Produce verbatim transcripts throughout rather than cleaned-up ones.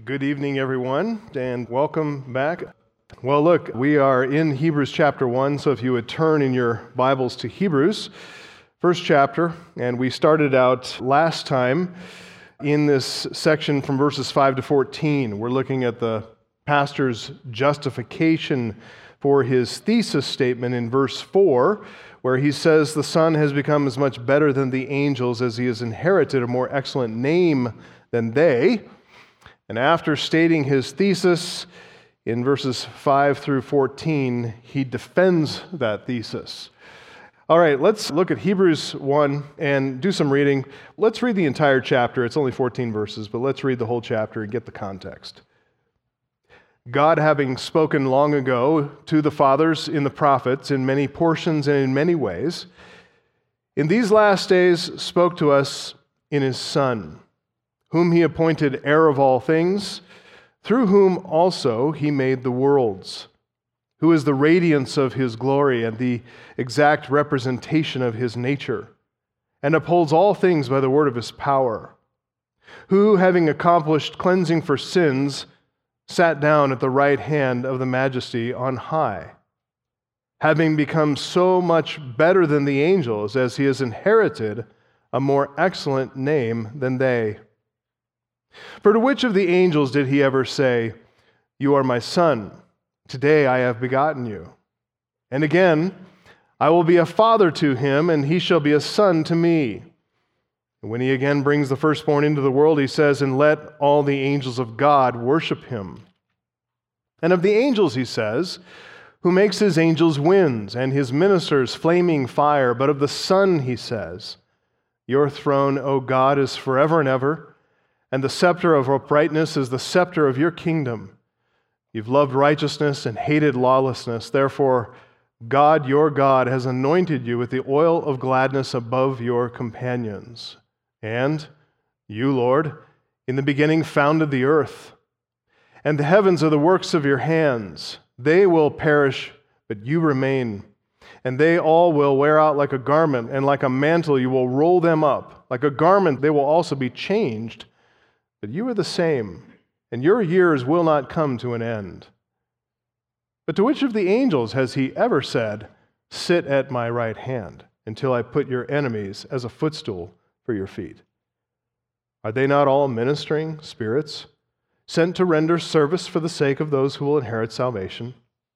Good evening, everyone, and welcome back. Well, look, we are in Hebrews chapter one, so if you would turn in your Bibles to Hebrews, first chapter, and we started out last time in this section from verses five to fourteen. We're looking at the pastor's justification for his thesis statement in verse four, where he says the Son has become as much better than the angels as he has inherited a more excellent name than they. And after stating his thesis in verses five through fourteen, he defends that thesis. All right, let's look at Hebrews one and do some reading. Let's read the entire chapter. It's only fourteen verses, but let's read the whole chapter and get the context. God, having spoken long ago to the fathers in the prophets in many portions and in many ways, in these last days spoke to us in his Son, whom he appointed heir of all things, through whom also he made the worlds, who is the radiance of his glory and the exact representation of his nature, and upholds all things by the word of his power, who, having accomplished cleansing for sins, sat down at the right hand of the Majesty on high, having become so much better than the angels as he has inherited a more excellent name than they. For to which of the angels did he ever say, "You are my son, today I have begotten you"? And again, "I will be a father to him, and he shall be a son to me." And when he again brings the firstborn into the world, he says, "And let all the angels of God worship him." And of the angels he says, "Who makes his angels winds, and his ministers flaming fire." But of the Son he says, "Your throne, O God, is forever and ever, and the scepter of uprightness is the scepter of your kingdom. You've loved righteousness and hated lawlessness. Therefore, God, your God, has anointed you with the oil of gladness above your companions. And you, Lord, in the beginning founded the earth. And the heavens are the works of your hands. They will perish, but you remain. And they all will wear out like a garment, and like a mantle you will roll them up. Like a garment they will also be changed. But you are the same, and your years will not come to an end. But to which of the angels has he ever said, "Sit at my right hand, until I put your enemies as a footstool for your feet"? Are they not all ministering spirits, sent to render service for the sake of those who will inherit salvation?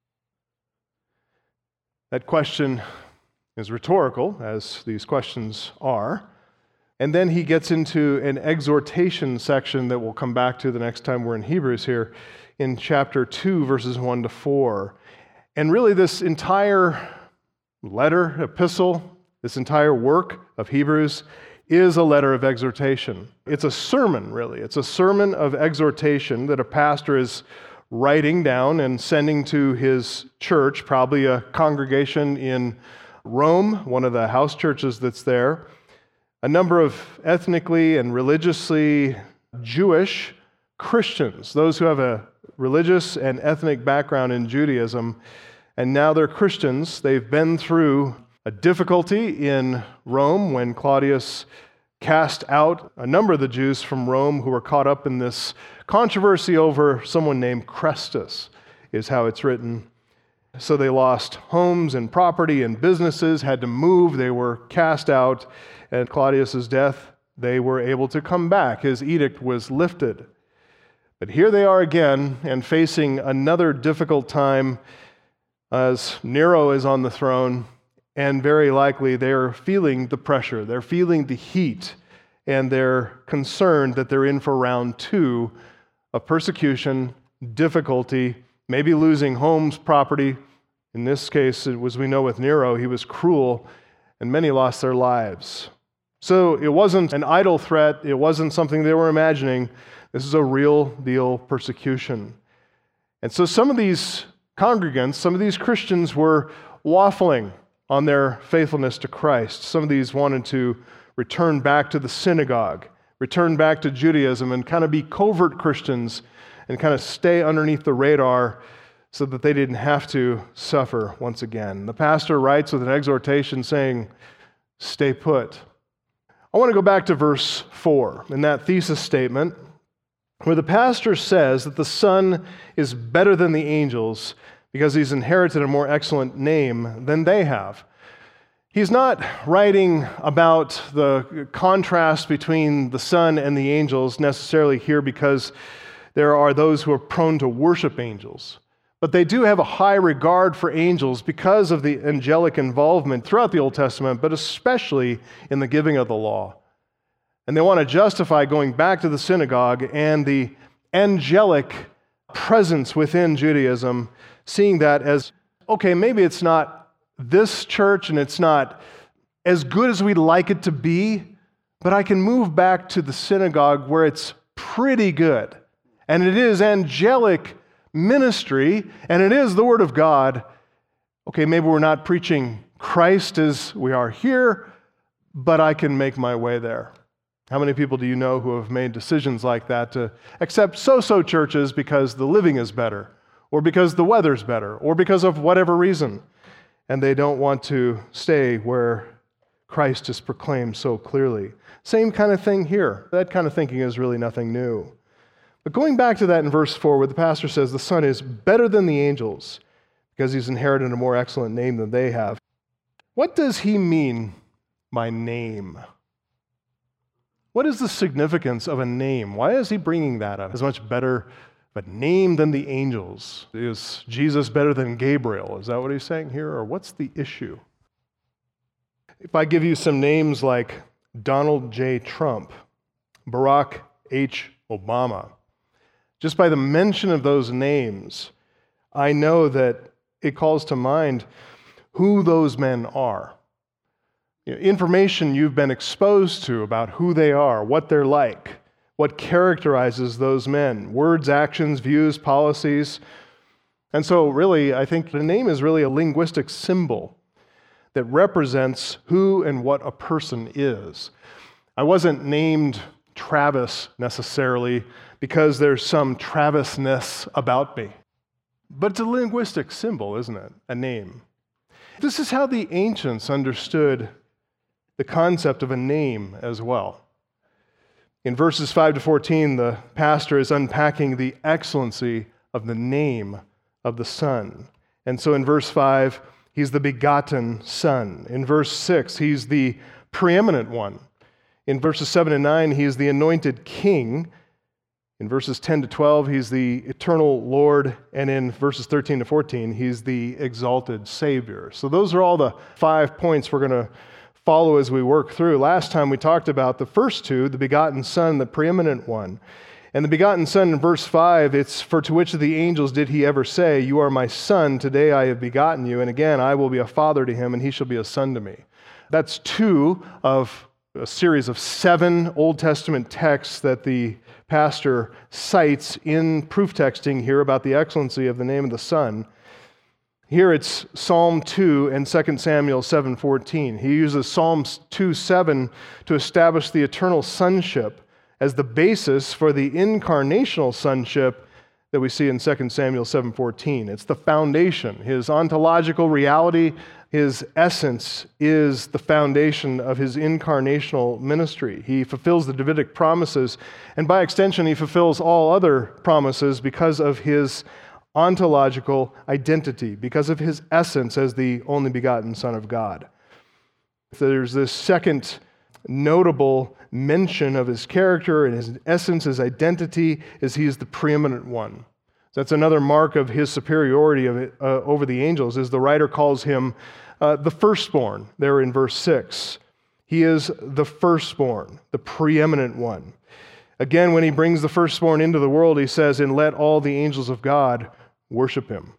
That question is rhetorical, as these questions are. And then he gets into an exhortation section that we'll come back to the next time we're in Hebrews here, in chapter two, verses one to four. And really this entire letter, epistle, this entire work of Hebrews is a letter of exhortation. It's a sermon, really. It's a sermon of exhortation that a pastor is writing down and sending to his church, probably a congregation in Rome, one of the house churches that's there. A number of ethnically and religiously Jewish Christians, those who have a religious and ethnic background in Judaism, and now they're Christians. They've been through a difficulty in Rome when Claudius cast out a number of the Jews from Rome who were caught up in this controversy over someone named Chrestus, is how it's written. So they lost homes and property and businesses, had to move, they were cast out. At Claudius's death, they were able to come back. His edict was lifted. But here they are again, and facing another difficult time as Nero is on the throne, and very likely they're feeling the pressure, they're feeling the heat, and they're concerned that they're in for round two of persecution, difficulty, maybe losing homes, property. In this case, as we know with Nero, he was cruel, and many lost their lives. So it wasn't an idle threat. It wasn't something they were imagining. This is a real deal persecution. And so some of these congregants, some of these Christians were waffling on their faithfulness to Christ. Some of these wanted to return back to the synagogue, return back to Judaism, and kind of be covert Christians and kind of stay underneath the radar so that they didn't have to suffer once again. The pastor writes with an exhortation saying, "Stay put." I want to go back to verse four. In that thesis statement, where the pastor says that the Son is better than the angels because he's inherited a more excellent name than they have. He's not writing about the contrast between the Son and the angels necessarily here because there are those who are prone to worship angels. But they do have a high regard for angels because of the angelic involvement throughout the Old Testament, but especially in the giving of the law. And they want to justify going back to the synagogue and the angelic presence within Judaism, seeing that as, okay, maybe it's not this church and it's not as good as we'd like it to be, but I can move back to the synagogue where it's pretty good. And it is angelic ministry, and it is the Word of God. Okay, maybe we're not preaching Christ as we are here, but I can make my way there. How many people do you know who have made decisions like that to accept so-so churches because the living is better, or because the weather's better, or because of whatever reason, and they don't want to stay where Christ is proclaimed so clearly? Same kind of thing here. That kind of thinking is really nothing new. But going back to that in verse four, where the pastor says the Son is better than the angels because he's inherited a more excellent name than they have. What does he mean by name? What is the significance of a name? Why is he bringing that up? As much better of a name than the angels. Is Jesus better than Gabriel? Is that what he's saying here? Or what's the issue? If I give you some names like Donald J. Trump, Barack H. Obama, just by the mention of those names, I know that it calls to mind who those men are. You know, information you've been exposed to about who they are, what they're like, what characterizes those men, words, actions, views, policies. And so really, I think the name is really a linguistic symbol that represents who and what a person is. I wasn't named Travis necessarily because there's some Travis-ness about me. But it's a linguistic symbol, isn't it? A name. This is how the ancients understood the concept of a name as well. In verses five to fourteen, the pastor is unpacking the excellency of the name of the Son. And so in verse five, he's the begotten Son. In verse six, he's the preeminent one. In verses seven and nine, he's the anointed King. In verses ten to twelve, he's the eternal Lord. And in verses thirteen to fourteen, he's the exalted Savior. So those are all the five points we're going to follow as we work through. Last time we talked about the first two, the begotten Son, the preeminent one. And the begotten Son in verse five, it's, for to which of the angels did he ever say, you are my Son, today I have begotten you, and again I will be a father to him, and he shall be a son to me. That's two of a series of seven Old Testament texts that the pastor cites in proof texting here about the excellency of the name of the Son. Here it's Psalm two and Second Samuel seven fourteen. He uses Psalm two seven to establish the eternal sonship as the basis for the incarnational sonship that we see in Second Samuel seven fourteen. It's the foundation. His ontological reality, his essence is the foundation of his incarnational ministry. He fulfills the Davidic promises, and by extension, he fulfills all other promises because of his ontological identity, because of his essence as the only begotten Son of God. There's this second notable mention of his character and his essence, his identity, is he's the preeminent one. That's another mark of his superiority of it, uh, over the angels, is the writer calls him uh, the firstborn, there in verse six. He is the firstborn, the preeminent one. Again, when he brings the firstborn into the world, he says, and let all the angels of God worship him.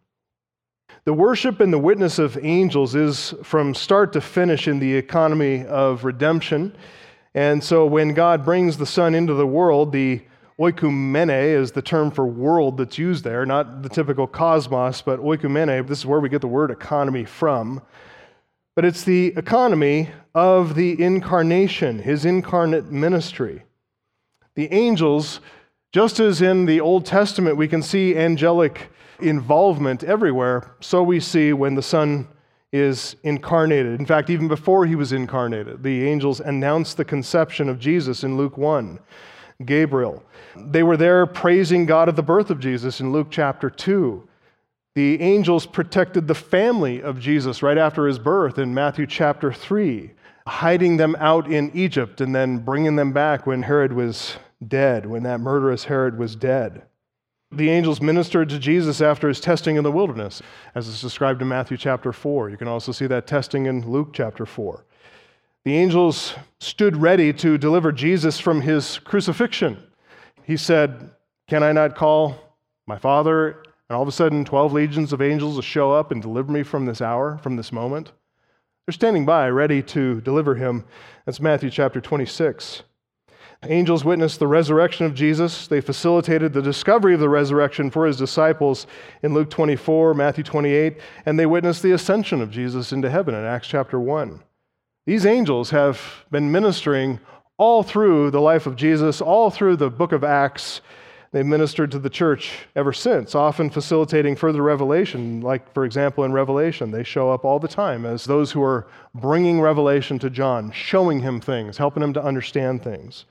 The worship and the witness of angels is from start to finish in the economy of redemption. And so when God brings the Son into the world, the oikumene is the term for world that's used there, not the typical cosmos, but oikumene. This is where we get the word economy from. But it's the economy of the incarnation, his incarnate ministry. The angels, just as in the Old Testament we can see angelic involvement everywhere, so we see when the Son is incarnated. In fact, even before he was incarnated, the angels announced the conception of Jesus in Luke one. Gabriel. They were there praising God at the birth of Jesus in Luke chapter two. The angels protected the family of Jesus right after his birth in Matthew chapter three, hiding them out in Egypt and then bringing them back when Herod was dead, when that murderous Herod was dead. The angels ministered to Jesus after his testing in the wilderness, as is described in Matthew chapter four. You can also see that testing in Luke chapter four. The angels stood ready to deliver Jesus from his crucifixion. He said, "Can I not call my Father?" And all of a sudden, twelve legions of angels will show up and deliver me from this hour, from this moment. They're standing by, ready to deliver him. That's Matthew chapter twenty-six. Angels witnessed the resurrection of Jesus. They facilitated the discovery of the resurrection for his disciples in Luke twenty-four, Matthew twenty-eight, and they witnessed the ascension of Jesus into heaven in Acts chapter one. These angels have been ministering all through the life of Jesus, all through the book of Acts. They've ministered to the church ever since, often facilitating further revelation, like, for example, in Revelation. They show up all the time as those who are bringing revelation to John, showing him things, helping him to understand things.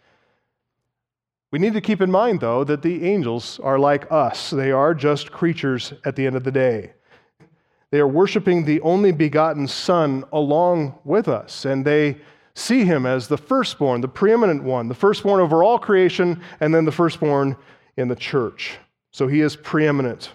We need to keep in mind, though, that the angels are like us. They are just creatures at the end of the day. They are worshiping the only begotten Son along with us, and they see him as the firstborn, the preeminent one, the firstborn over all creation, and then the firstborn in the church. So he is preeminent,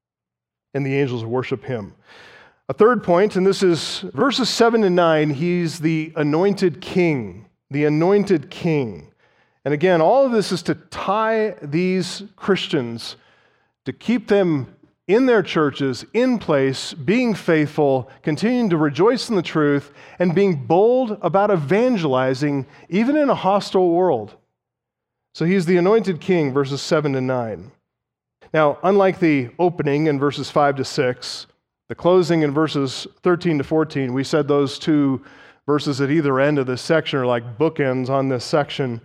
and the angels worship him. A third point, and this is verses seven and nine, he's the anointed king, the anointed king. And again, all of this is to tie these Christians, to keep them in their churches, in place, being faithful, continuing to rejoice in the truth, and being bold about evangelizing, even in a hostile world. So he's the anointed king, verses seven to nine. Now, unlike the opening in verses five to six, the closing in verses thirteen to fourteen, we said those two verses at either end of this section are like bookends on this section.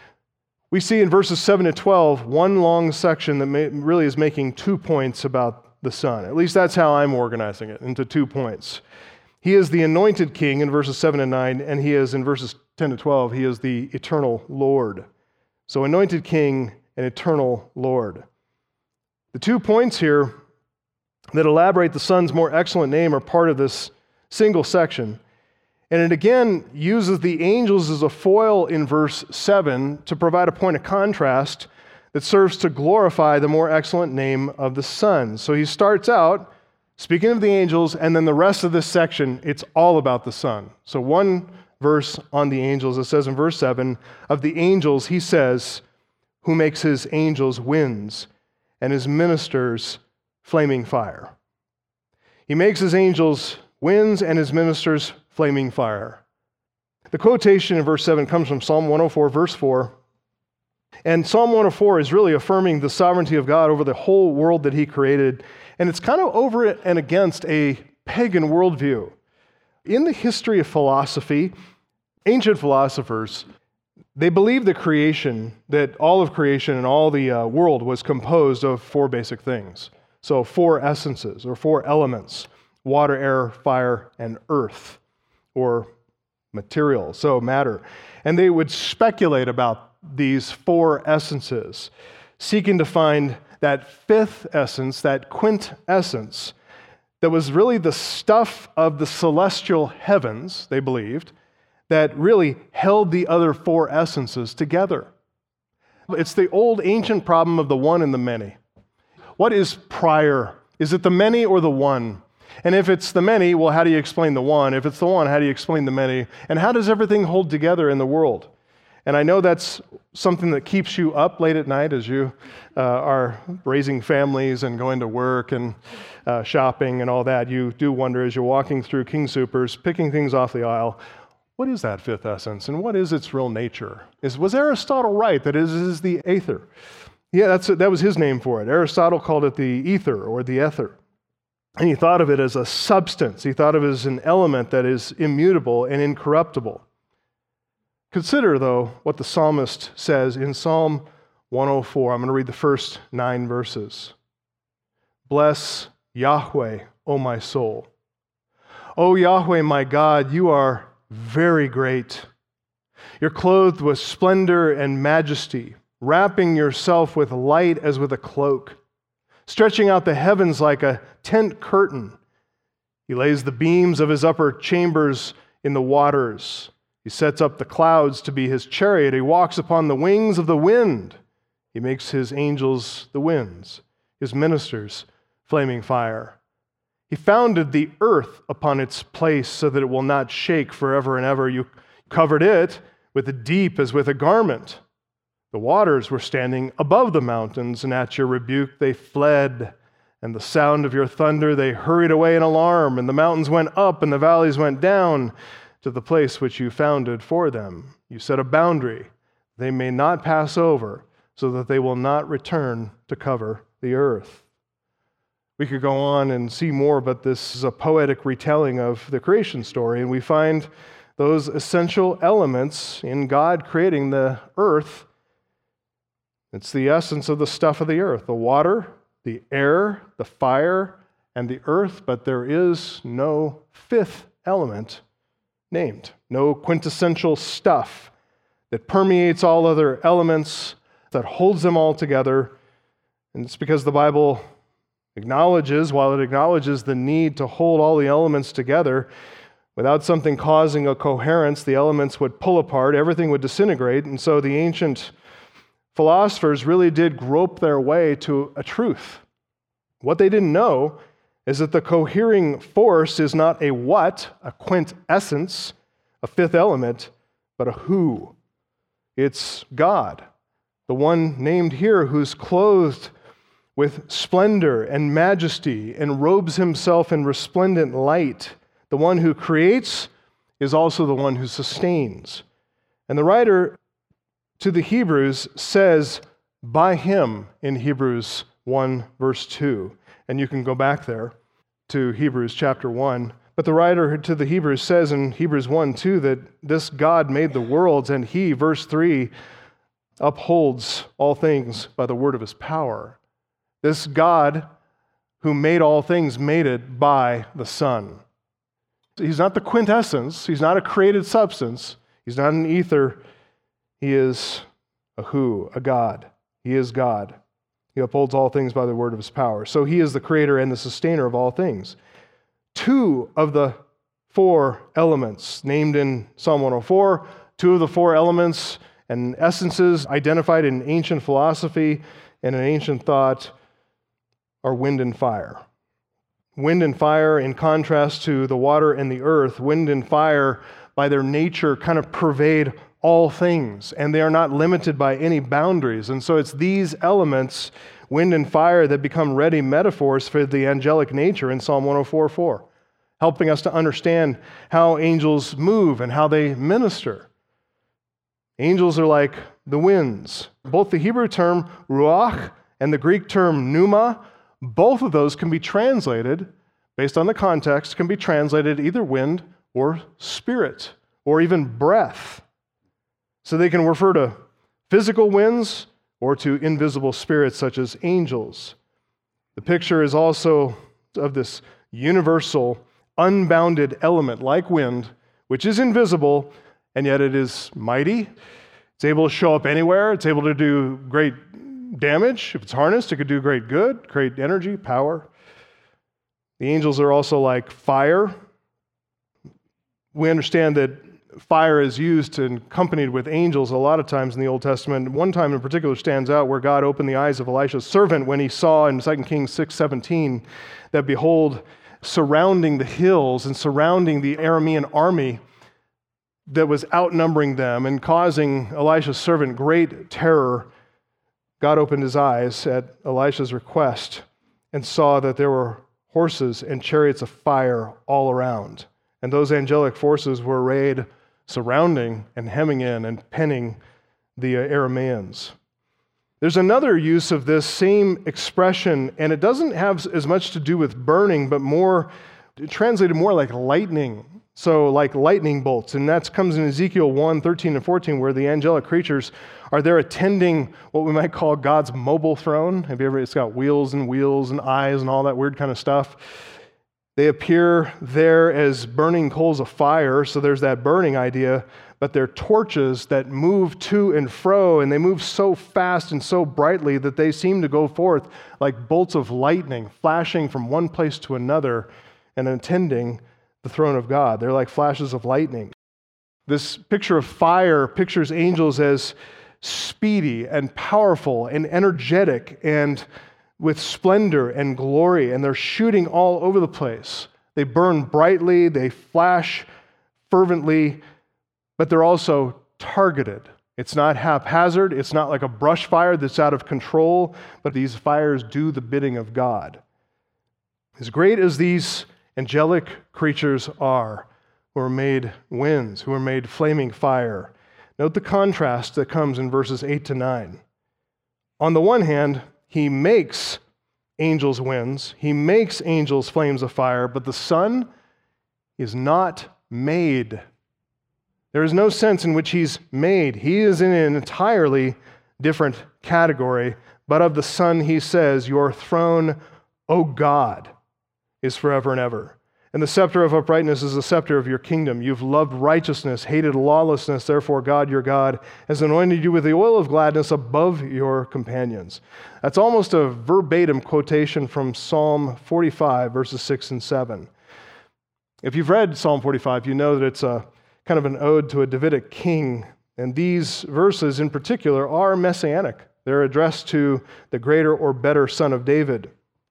We see in verses seven to twelve one long section that may, really is making two points about the Son. At least that's how I'm organizing it, into two points. He is the anointed king in verses seven and nine, and he is, in verses ten to twelve, he is the eternal Lord. So anointed king and eternal Lord. The two points here that elaborate the Son's more excellent name are part of this single section. And it again uses the angels as a foil in verse seven to provide a point of contrast that serves to glorify the more excellent name of the Son. So he starts out speaking of the angels, and then the rest of this section, it's all about the Son. So one verse on the angels, it says in verse seven, of the angels, he says, who makes his angels winds and his ministers flaming fire. He makes his angels winds and his ministers flaming fire. The quotation in verse seven comes from Psalm one oh four, verse four. And Psalm one oh four is really affirming the sovereignty of God over the whole world that he created. And it's kind of over and against a pagan worldview. In the history of philosophy, ancient philosophers, they believed the creation, that all of creation and all the uh, world was composed of four basic things. So four essences or four elements: water, air, fire, and earth, or material, so matter. And they would speculate about these four essences, seeking to find that fifth essence, that quintessence, that was really the stuff of the celestial heavens, they believed, that really held the other four essences together. It's the old ancient problem of the one and the many. What is prior? Is it the many or the one? And if it's the many, well, how do you explain the one? If it's the one, how do you explain the many? And how does everything hold together in the world? And I know that's something that keeps you up late at night as you uh, are raising families and going to work and uh, shopping and all that. You do wonder as you're walking through King Soopers, picking things off the aisle, what is that fifth essence and what is its real nature? Is, was Aristotle right that it is the aether? Yeah, that's, that was his name for it. Aristotle called it the ether or the ether. And he thought of it as a substance. He thought of it as an element that is immutable and incorruptible. Consider, though, what the psalmist says in Psalm one oh four. I'm going to read the first nine verses. Bless Yahweh, O my soul. O Yahweh, my God, you are very great. You're clothed with splendor and majesty, wrapping yourself with light as with a cloak, stretching out the heavens like a tent curtain. He lays the beams of his upper chambers in the waters. He sets up the clouds to be his chariot. He walks upon the wings of the wind. He makes his angels the winds, his ministers flaming fire. He founded the earth upon its place so that it will not shake forever and ever. You covered it with the deep as with a garment. The waters were standing above the mountains, and at your rebuke they fled. And the sound of your thunder they hurried away in alarm, and the mountains went up and the valleys went down to the place which you founded for them. You set a boundary they may not pass over, so that they will not return to cover the earth. We could go on and see more, but this is a poetic retelling of the creation story, and we find those essential elements in God creating the earth. It's the essence of the stuff of the earth, the water, the air, the fire, and the earth, but there is no fifth element named, no quintessential stuff that permeates all other elements, that holds them all together. And it's because the Bible acknowledges, while it acknowledges the need to hold all the elements together, without something causing a coherence, the elements would pull apart, everything would disintegrate, and so the ancient philosophers really did grope their way to a truth. What they didn't know is that the cohering force is not a what, a quintessence, a fifth element, but a who. It's God, the one named here who's clothed with splendor and majesty and robes himself in resplendent light. The one who creates is also the one who sustains. And the writer to the Hebrews says, by him in Hebrews one, verse two. And you can go back there to Hebrews chapter one. But the writer to the Hebrews says in Hebrews one, two, that this God made the worlds, and he, verse three, upholds all things by the word of his power. This God who made all things made it by the Son. He's not the quintessence. He's not a created substance. He's not an ether. He is a who, a God. He is God. He upholds all things by the word of his power. So he is the creator and the sustainer of all things. Two of the four elements named in Psalm one oh four, two of the four elements and essences identified in ancient philosophy and in ancient thought are wind and fire. Wind and fire, in contrast to the water and the earth, wind and fire by their nature kind of pervade all things, and they are not limited by any boundaries. And so it's these elements, wind and fire, that become ready metaphors for the angelic nature in Psalm one oh four four, helping us to understand how angels move and how they minister. Angels are like the winds. Both the Hebrew term ruach and the Greek term pneuma, both of those can be translated, based on the context, can be translated either wind or spirit, or even breath. So they can refer to physical winds or to invisible spirits such as angels. The picture is also of this universal, unbounded element like wind, which is invisible, and yet it is mighty. It's able to show up anywhere. It's able to do great damage. If it's harnessed, it could do great good, great energy, power. The angels are also like fire. We understand that fire is used and accompanied with angels a lot of times in the Old Testament. One time in particular stands out where God opened the eyes of Elisha's servant when he saw in Second Kings six seventeen that, behold, surrounding the hills and surrounding the Aramean army that was outnumbering them and causing Elisha's servant great terror, God opened his eyes at Elisha's request and saw that there were horses and chariots of fire all around. And those angelic forces were arrayed, surrounding and hemming in and penning the Arameans. There's another use of this same expression, and it doesn't have as much to do with burning, but more, translated more like lightning. So like lightning bolts, and that comes in Ezekiel one, thirteen and fourteen, where the angelic creatures are there attending what we might call God's mobile throne. Have you ever, it's got wheels and wheels and eyes and all that weird kind of stuff. They appear there as burning coals of fire, so there's that burning idea, but they're torches that move to and fro, and they move so fast and so brightly that they seem to go forth like bolts of lightning, flashing from one place to another and attending the throne of God. They're like flashes of lightning. This picture of fire pictures angels as speedy and powerful and energetic and with splendor and glory, and they're shooting all over the place. They burn brightly, they flash fervently, but they're also targeted. It's not haphazard, it's not like a brush fire that's out of control, but these fires do the bidding of God. As great as these angelic creatures are, who are made winds, who are made flaming fire, note the contrast that comes in verses eight to nine. On the one hand, he makes angels winds, he makes angels flames of fire, but the Son is not made. There is no sense in which he's made. He is in an entirely different category, but of the Son he says, "Your throne, O God, is forever and ever. And the scepter of uprightness is the scepter of your kingdom. You've loved righteousness, hated lawlessness. Therefore, God, your God, has anointed you with the oil of gladness above your companions." That's almost a verbatim quotation from Psalm forty-five, verses six and seven. If you've read Psalm forty-five, you know that it's a kind of an ode to a Davidic king. And these verses in particular are messianic. They're addressed to the greater or better Son of David.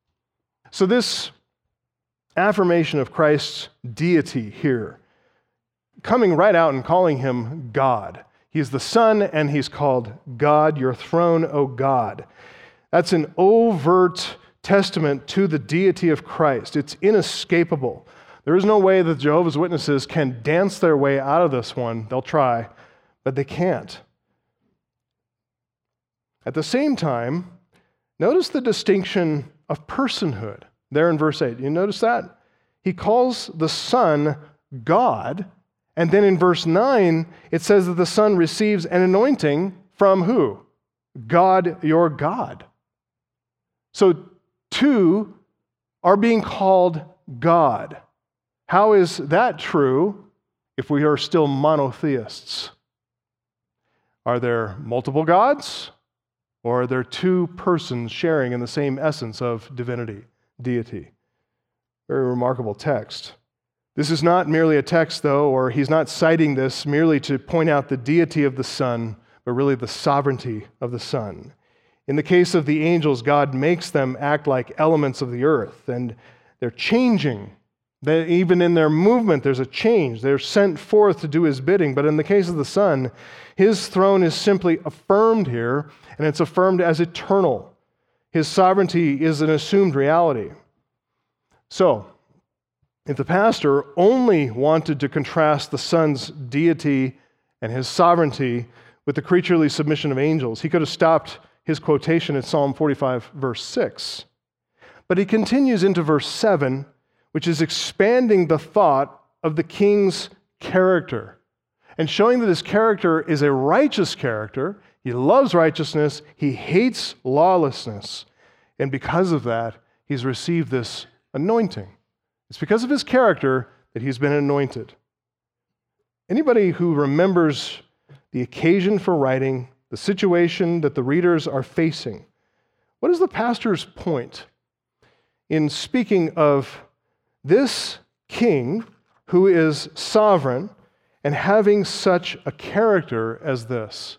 So this affirmation of Christ's deity here, coming right out and calling him God. He's the Son, and he's called God, your throne, O God. That's an overt testament to the deity of Christ. It's inescapable. There is no way that Jehovah's Witnesses can dance their way out of this one. They'll try, but they can't. At the same time, notice the distinction of personhood. There in verse eight, you notice that? He calls the Son God, and then in verse nine, it says that the Son receives an anointing from who? God, your God. So two are being called God. How is that true if we are still monotheists? Are there multiple gods, or are there two persons sharing in the same essence of divinity? Deity. Very remarkable text. This is not merely a text, though, or he's not citing this merely to point out the deity of the Son, but really the sovereignty of the Son. In the case of the angels, God makes them act like elements of the earth, and they're changing. They, even in their movement, there's a change. They're sent forth to do his bidding. But in the case of the Son, his throne is simply affirmed here, and it's affirmed as eternal. His sovereignty is an assumed reality. So, if the pastor only wanted to contrast the Son's deity and his sovereignty with the creaturely submission of angels, he could have stopped his quotation at Psalm forty-five, verse six. But he continues into verse seven, which is expanding the thought of the king's character and showing that his character is a righteous character. He loves righteousness. He hates lawlessness. And because of that, he's received this anointing. It's because of his character that he's been anointed. Anybody who remembers the occasion for writing, the situation that the readers are facing, what is the pastor's point in speaking of this king who is sovereign and having such a character as this?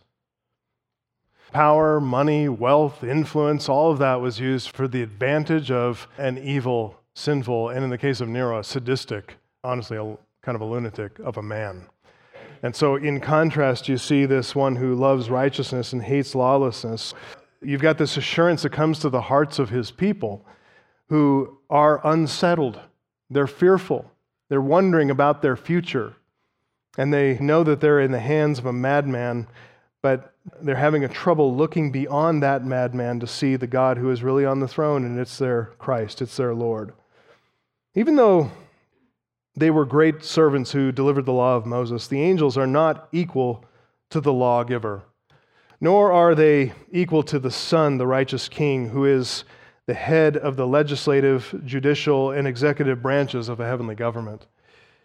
Power, money, wealth, influence, all of that was used for the advantage of an evil, sinful, and in the case of Nero, a sadistic, honestly, a, kind of a lunatic of a man. And so in contrast, you see this one who loves righteousness and hates lawlessness. You've got this assurance that comes to the hearts of his people who are unsettled. They're fearful. They're wondering about their future. And they know that they're in the hands of a madman, but they're having a trouble looking beyond that madman to see the God who is really on the throne, and it's their Christ, it's their Lord. Even though they were great servants who delivered the law of Moses, the angels are not equal to the lawgiver, nor are they equal to the Son, the righteous King, who is the head of the legislative, judicial, and executive branches of a heavenly government.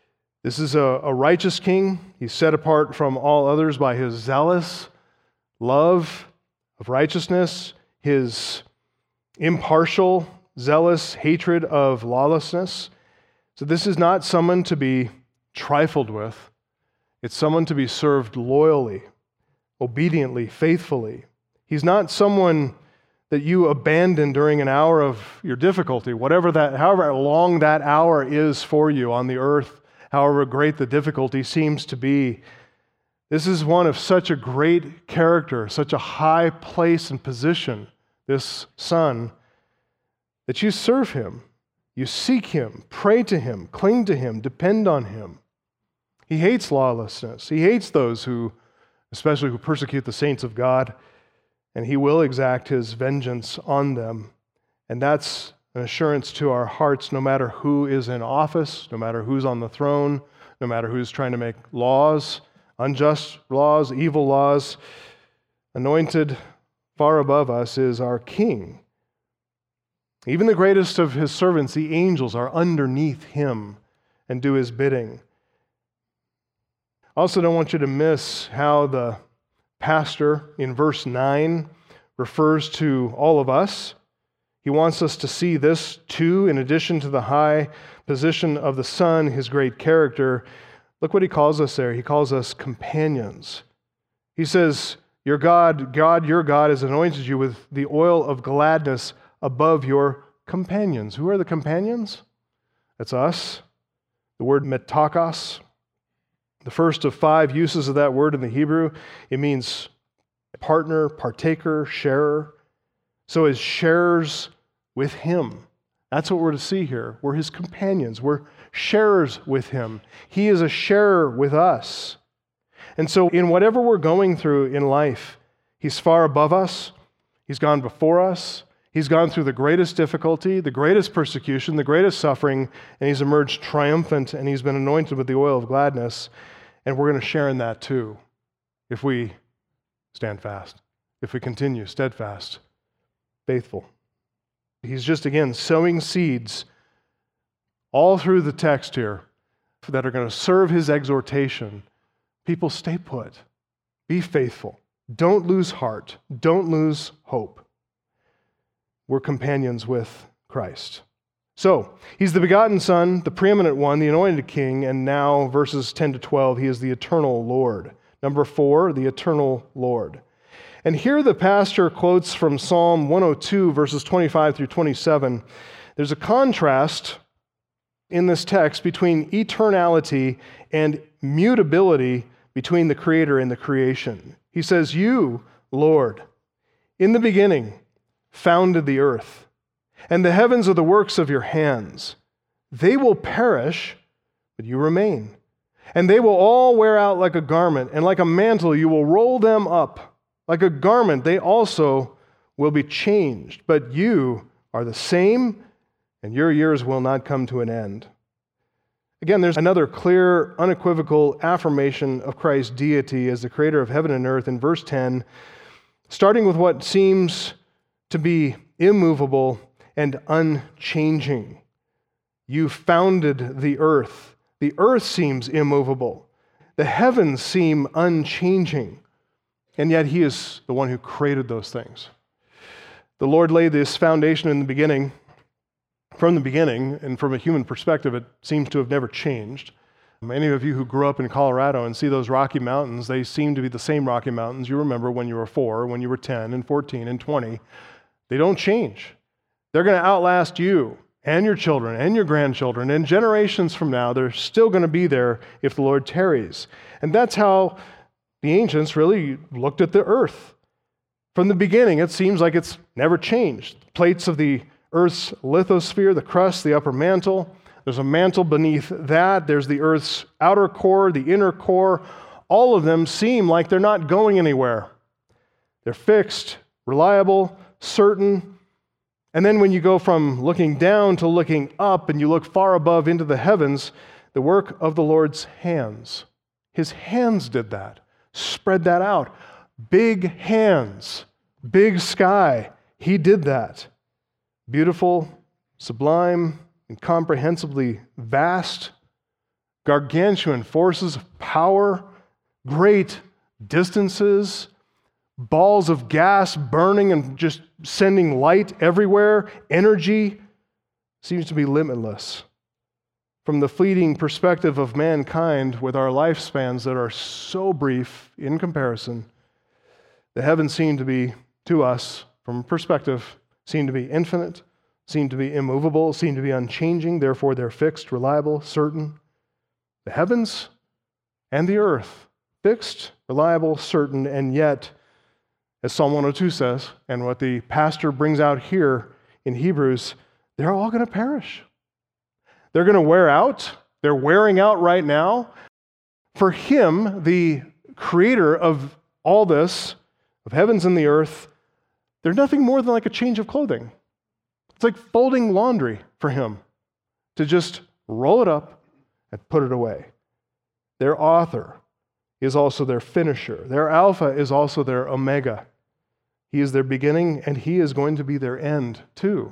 This is a, a righteous king. He's set apart from all others by his zealous love of righteousness, his impartial, zealous hatred of lawlessness. So this is not someone to be trifled with. It's someone to be served loyally, obediently, faithfully. He's not someone that you abandon during an hour of your difficulty, whatever that, however long that hour is for you on the earth, however great the difficulty seems to be. This is one of such a great character, such a high place and position, this Son, that you serve him, you seek him, pray to him, cling to him, depend on him. He hates lawlessness. He hates those who, especially who persecute the saints of God, and he will exact his vengeance on them. And that's an assurance to our hearts, no matter who is in office, no matter who's on the throne, no matter who's trying to make laws, unjust laws, evil laws. Anointed far above us is our King. Even the greatest of his servants, the angels, are underneath him and do his bidding. I also don't want you to miss how the pastor in verse nine refers to all of us. He wants us to see this too, in addition to the high position of the Son, his great character. Look what he calls us there. He calls us companions. He says, Your God, God, your God has anointed you with the oil of gladness above your companions. Who are the companions? That's us. The word metakos, the first of five uses of that word in the Hebrew, it means partner, partaker, sharer. So as sharers with him. That's what we're to see here. We're his companions. We're sharers with him. He is a sharer with us. And so in whatever we're going through in life, he's far above us. He's gone before us. He's gone through the greatest difficulty, the greatest persecution, the greatest suffering, and he's emerged triumphant, and he's been anointed with the oil of gladness. And we're going to share in that too, if we stand fast, if we continue steadfast, faithful. He's just, again, sowing seeds all through the text here that are going to serve his exhortation. People, stay put. Be faithful. Don't lose heart. Don't lose hope. We're companions with Christ. So, he's the begotten Son, the preeminent one, the anointed King, and now, verses ten to twelve, he is the eternal Lord. Number four, the eternal Lord. And here the pastor quotes from Psalm one oh two, verses twenty-five through twenty-seven. There's a contrast in this text between eternality and mutability between the Creator and the creation. He says, You, Lord, in the beginning founded the earth, and the heavens are the works of your hands. They will perish, but you remain. And they will all wear out like a garment, and like a mantle you will roll them up. Like a garment, they also will be changed. But you are the same, and your years will not come to an end. Again, there's another clear, unequivocal affirmation of Christ's deity as the creator of heaven and earth in verse ten, starting with what seems to be immovable and unchanging. You founded the earth. The earth seems immovable. The heavens seem unchanging. And yet he is the one who created those things. The Lord laid this foundation in the beginning. From the beginning, and from a human perspective, it seems to have never changed. Many of you who grew up in Colorado and see those Rocky Mountains, they seem to be the same Rocky Mountains you remember when you were four, when you were ten, and fourteen, and twenty. They don't change. They're going to outlast you and your children and your grandchildren, and generations from now, they're still going to be there if the Lord tarries. And that's how the ancients really looked at the earth. From the beginning, it seems like it's never changed. Plates of the earth's lithosphere, the crust, the upper mantle. There's a mantle beneath that. There's the earth's outer core, the inner core. All of them seem like they're not going anywhere. They're fixed, reliable, certain. And then when you go from looking down to looking up and you look far above into the heavens, the work of the Lord's hands. His hands did that. Spread that out. Big hands, big sky. He did that. Beautiful, sublime, incomprehensibly vast, gargantuan forces of power, great distances, balls of gas burning and just sending light everywhere, energy seems to be limitless. From the fleeting perspective of mankind with our lifespans that are so brief in comparison, the heavens seem to be, to us, from a perspective, seem to be infinite, seem to be immovable, seem to be unchanging, therefore they're fixed, reliable, certain. The heavens and the earth, fixed, reliable, certain, and yet, as Psalm one oh two says, and what the pastor brings out here in Hebrews, they're all going to perish. They're going to wear out. They're wearing out right now. For him, the creator of all this, of heavens and the earth, they're nothing more than like a change of clothing. It's like folding laundry for him to just roll it up and put it away. Their author is also their finisher. Their Alpha is also their Omega. He is their beginning, and he is going to be their end too.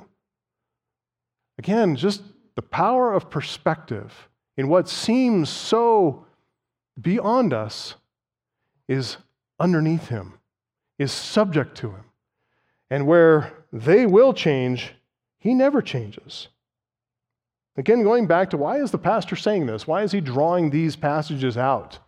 Again, just the power of perspective in what seems so beyond us is underneath him, is subject to him. And where they will change, he never changes. Again, going back to why is the pastor saying this? Why is he drawing these passages out?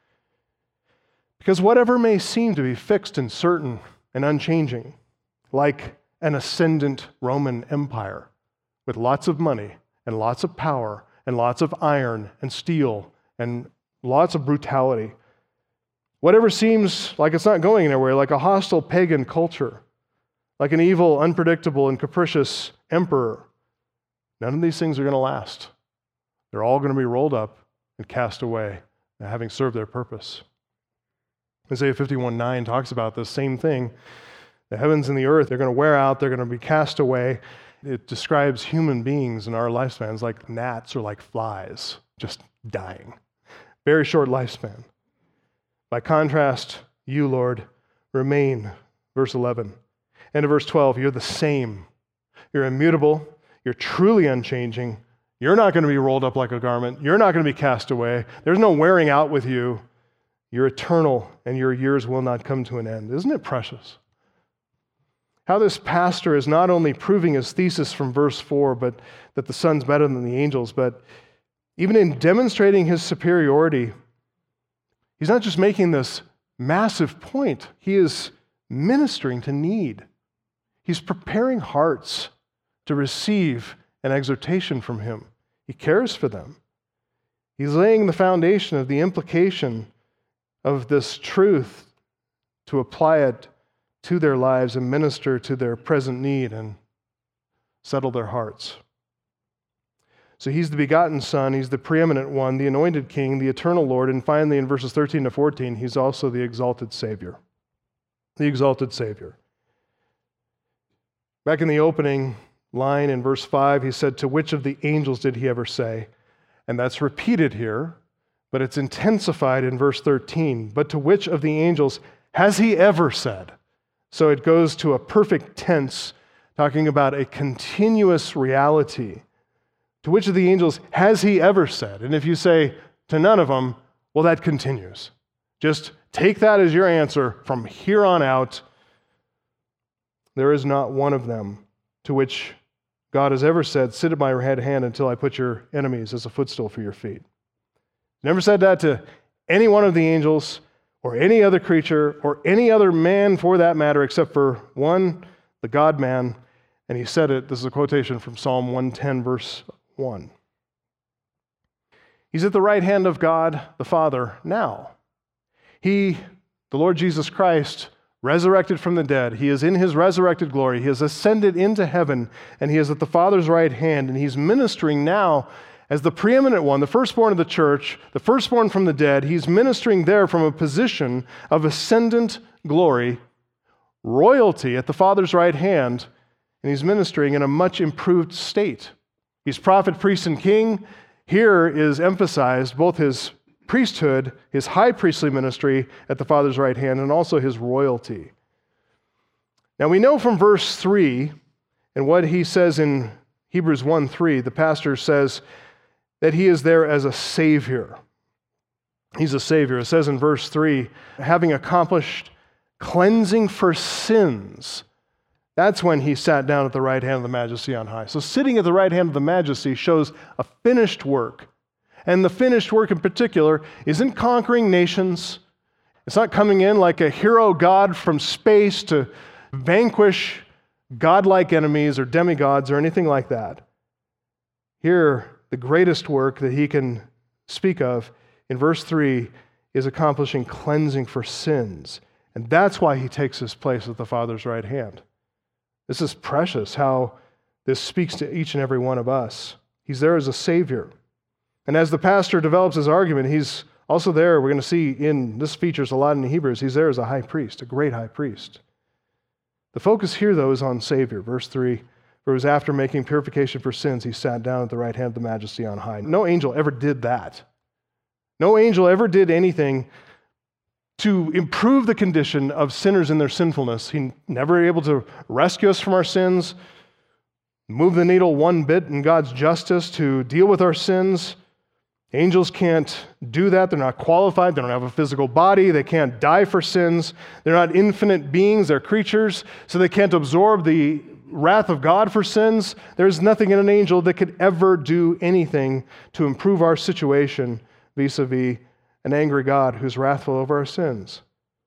Because whatever may seem to be fixed and certain and unchanging, like an ascendant Roman Empire with lots of money and lots of power and lots of iron and steel and lots of brutality, whatever seems like it's not going anywhere, like a hostile pagan culture, like an evil, unpredictable, and capricious emperor, none of these things are going to last. They're all going to be rolled up and cast away, having served their purpose. Isaiah fifty-one nine talks about this same thing. The heavens and the earth, they're going to wear out, they're going to be cast away. It describes human beings in our lifespans like gnats or like flies, just dying. Very short lifespan. By contrast, you, Lord, remain, verse eleven. And in verse twelve, you're the same. You're immutable. You're truly unchanging. You're not going to be rolled up like a garment. You're not going to be cast away. There's no wearing out with you. You're eternal, and your years will not come to an end. Isn't it precious? How this pastor is not only proving his thesis from verse four, but that the Son's better than the angels, but even in demonstrating his superiority, he's not just making this massive point. He is ministering to need. He's preparing hearts to receive an exhortation from him. He cares for them. He's laying the foundation of the implication of this truth to apply it to their lives and minister to their present need and settle their hearts. So he's the begotten Son, he's the preeminent one, the anointed King, the eternal Lord, and finally in verses thirteen to fourteen, he's also the exalted Savior. The exalted Savior. Back in the opening line in verse five, he said, "To which of the angels did he ever say?" And that's repeated here, but it's intensified in verse thirteen. "But to which of the angels has he ever said?" So it goes to a perfect tense, talking about a continuous reality. To which of the angels has he ever said? And if you say to none of them, well, that continues. Just take that as your answer from here on out. There is not one of them to which God has ever said, "Sit at my right hand until I put your enemies as a footstool for your feet." Never said that to any one of the angels or any other creature or any other man for that matter, except for one, the God-man. And he said it, this is a quotation from Psalm one ten, verse one. He's at the right hand of God the Father now. He, the Lord Jesus Christ, resurrected from the dead. He is in his resurrected glory. He has ascended into heaven, and he is at the Father's right hand, and he's ministering now as the preeminent one, the firstborn of the church, the firstborn from the dead. He's ministering there from a position of ascendant glory, royalty at the Father's right hand, and he's ministering in a much improved state. He's prophet, priest, and king. Here is emphasized both his priesthood, his high priestly ministry at the Father's right hand, and also his royalty. Now we know from verse three, and what he says in Hebrews one three, the pastor says, that he is there as a Savior. He's a Savior. It says in verse three, having accomplished cleansing for sins, that's when he sat down at the right hand of the Majesty on high. So sitting at the right hand of the Majesty shows a finished work. And the finished work in particular isn't conquering nations. It's not coming in like a hero god from space to vanquish godlike enemies or demigods or anything like that. Here, the greatest work that he can speak of in verse three is accomplishing cleansing for sins. And that's why he takes his place at the Father's right hand. This is precious how this speaks to each and every one of us. He's there as a Savior. And as the pastor develops his argument, he's also there, we're going to see in, this features a lot in Hebrews, he's there as a high priest, a great high priest. The focus here, though, is on Savior. Verse three, for it was after making purification for sins, he sat down at the right hand of the Majesty on high. No angel ever did that. No angel ever did anything to improve the condition of sinners in their sinfulness. He never able to rescue us from our sins, move the needle one bit in God's justice to deal with our sins. Angels can't do that. They're not qualified. They don't have a physical body. They can't die for sins. They're not infinite beings. They're creatures, so they can't absorb the wrath of God for sins. There's nothing in an angel that could ever do anything to improve our situation vis-a-vis an angry God who's wrathful over our sins.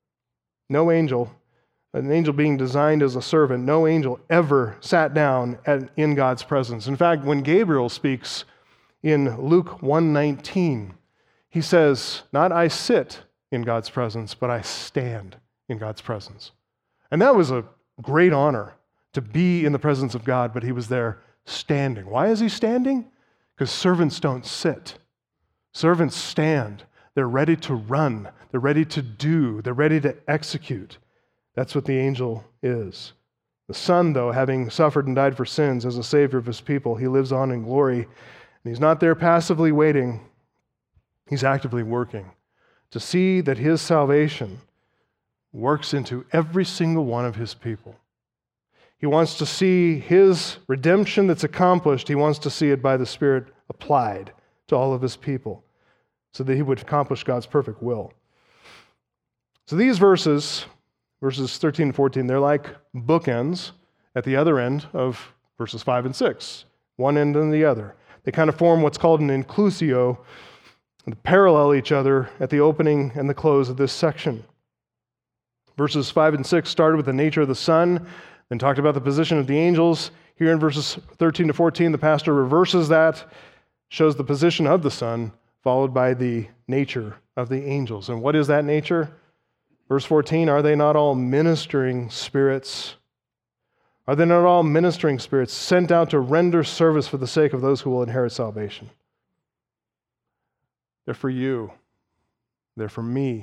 No angel, an angel being designed as a servant, no angel ever sat down at, in God's presence. In fact, when Gabriel speaks in Luke one nineteen, he says, not I sit in God's presence, but I stand in God's presence. And that was a great honor to be in the presence of God, but he was there standing. Why is he standing? Because servants don't sit. Servants stand. They're ready to run. They're ready to do. They're ready to execute. That's what the angel is. The Son, though, having suffered and died for sins as a Savior of his people, he lives on in glory. And he's not there passively waiting. He's actively working to see that his salvation works into every single one of his people. He wants to see his redemption that's accomplished. He wants to see it by the Spirit applied to all of his people so that he would accomplish God's perfect will. So these verses, verses thirteen and fourteen, they're like bookends at the other end of verses five and six, one end and the other. They kind of form what's called an inclusio, and parallel each other at the opening and the close of this section. Verses five and six started with the nature of the Son, then talked about the position of the angels. Here in verses thirteen to fourteen, the pastor reverses that, shows the position of the Son, followed by the nature of the angels. And what is that nature? Verse fourteen, are they not all ministering spirits? Are they not all ministering spirits sent out to render service for the sake of those who will inherit salvation? They're for you. They're for me.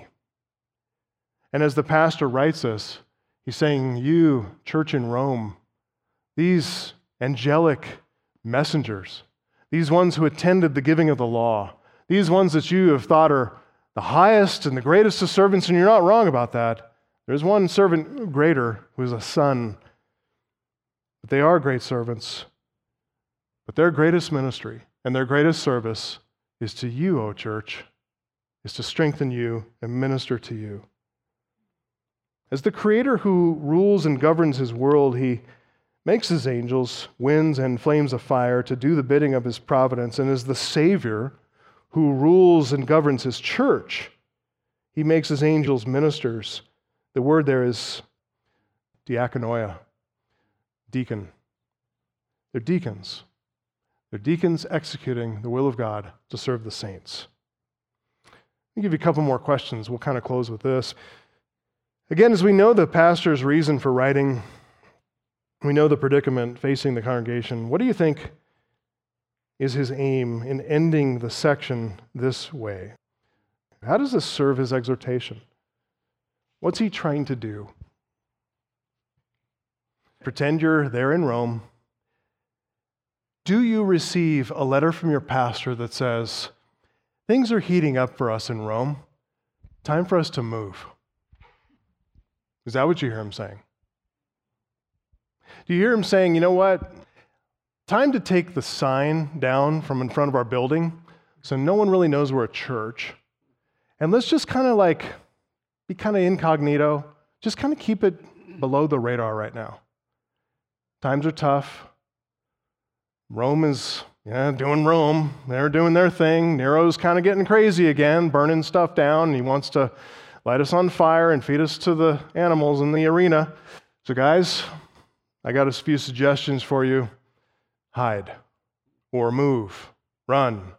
And as the pastor writes this, he's saying, you, church in Rome, these angelic messengers, these ones who attended the giving of the law, these ones that you have thought are the highest and the greatest of servants, and you're not wrong about that. There's one servant greater who is a son. But they are great servants. But their greatest ministry and their greatest service is to you, O church, is to strengthen you and minister to you. As the Creator who rules and governs his world, he makes his angels winds and flames of fire to do the bidding of his providence, and as the Savior who rules and governs his church, he makes his angels ministers. The word there is diakonoia, deacon. They're deacons. They're deacons executing the will of God to serve the saints. I'll give you a couple more questions. We'll kind of close with this. Again, as we know the pastor's reason for writing, we know the predicament facing the congregation. What do you think is his aim in ending the section this way? How does this serve his exhortation? What's he trying to do? Pretend you're there in Rome. Do you receive a letter from your pastor that says, things are heating up for us in Rome. Time for us to move? Is that what you hear him saying? Do you hear him saying, you know what? time to take the sign down from in front of our building so no one really knows we're a church. And let's just kind of like be kind of incognito, just kind of keep it below the radar right now. Times are tough. Rome is yeah, doing Rome. They're doing their thing. Nero's kind of getting crazy again, burning stuff down. He wants to light us on fire and feed us to the animals in the arena. So guys, I got a few suggestions for you. Hide or move, run.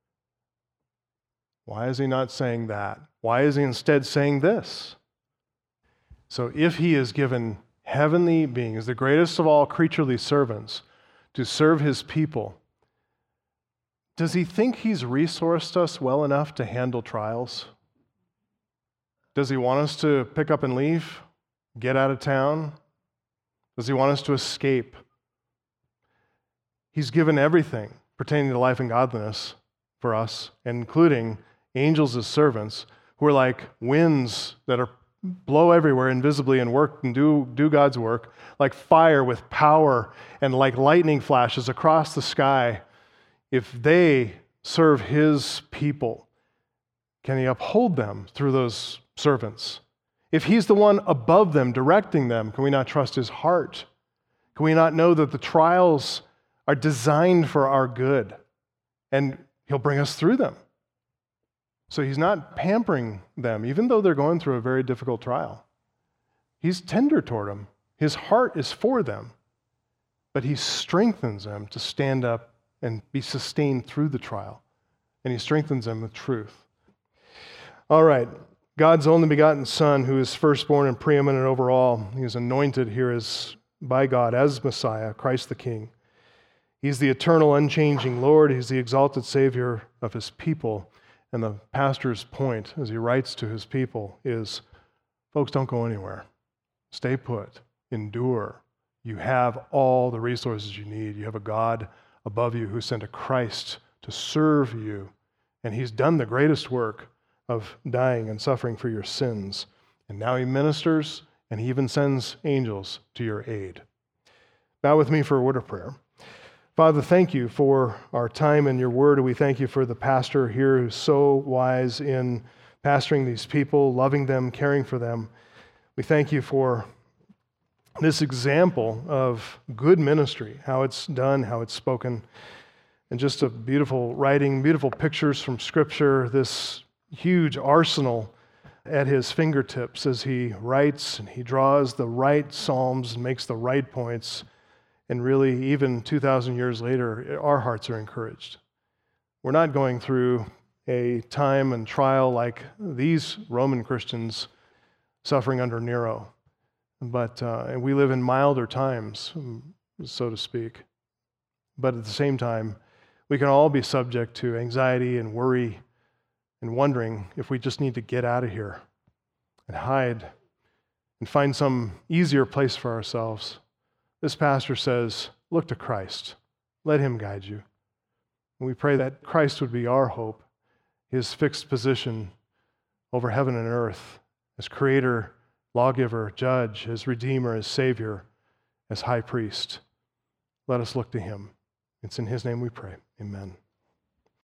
Why is he not saying that? Why is he instead saying this? So if he is given heavenly beings, the greatest of all creaturely servants, to serve his people, does he think he's resourced us well enough to handle trials? Does he want us to pick up and leave? Get out of town? Does he want us to escape? He's given everything pertaining to life and godliness for us, including angels as servants, who are like winds that are blow everywhere invisibly and work and do, do God's work, like fire with power and like lightning flashes across the sky. If they serve his people, can he uphold them through those servants? If he's the one above them, directing them, can we not trust his heart? Can we not know that the trials are designed for our good and he'll bring us through them? So he's not pampering them, even though they're going through a very difficult trial. He's tender toward them. His heart is for them, but he strengthens them to stand up and be sustained through the trial. And he strengthens them with truth. All right, God's only begotten Son, who is firstborn and preeminent over all. He is anointed here as by God as Messiah, Christ the King. He's the eternal, unchanging Lord. He's the exalted Savior of his people. And the pastor's point, as he writes to his people, is, folks, don't go anywhere. Stay put. Endure. You have all the resources you need. You have a God above you who sent a Christ to serve you. And he's done the greatest work of dying and suffering for your sins. And now he ministers, and he even sends angels to your aid. Bow with me for a word of prayer. Father, thank you for our time in your word. We thank you for the pastor here who's so wise in pastoring these people, loving them, caring for them. We thank you for this example of good ministry, how it's done, how it's spoken, and just a beautiful writing, beautiful pictures from Scripture, this huge arsenal at his fingertips as he writes and he draws the right psalms and makes the right points. And really, even two thousand years later, our hearts are encouraged. We're not going through a time and trial like these Roman Christians suffering under Nero, but uh, and we live in milder times, so to speak. But at the same time, we can all be subject to anxiety and worry and wondering if we just need to get out of here and hide and find some easier place for ourselves. This pastor says, look to Christ. Let him guide you. And we pray that Christ would be our hope, his fixed position over heaven and earth as creator, lawgiver, judge, as redeemer, as savior, as high priest. Let us look to him. It's in his name we pray. Amen.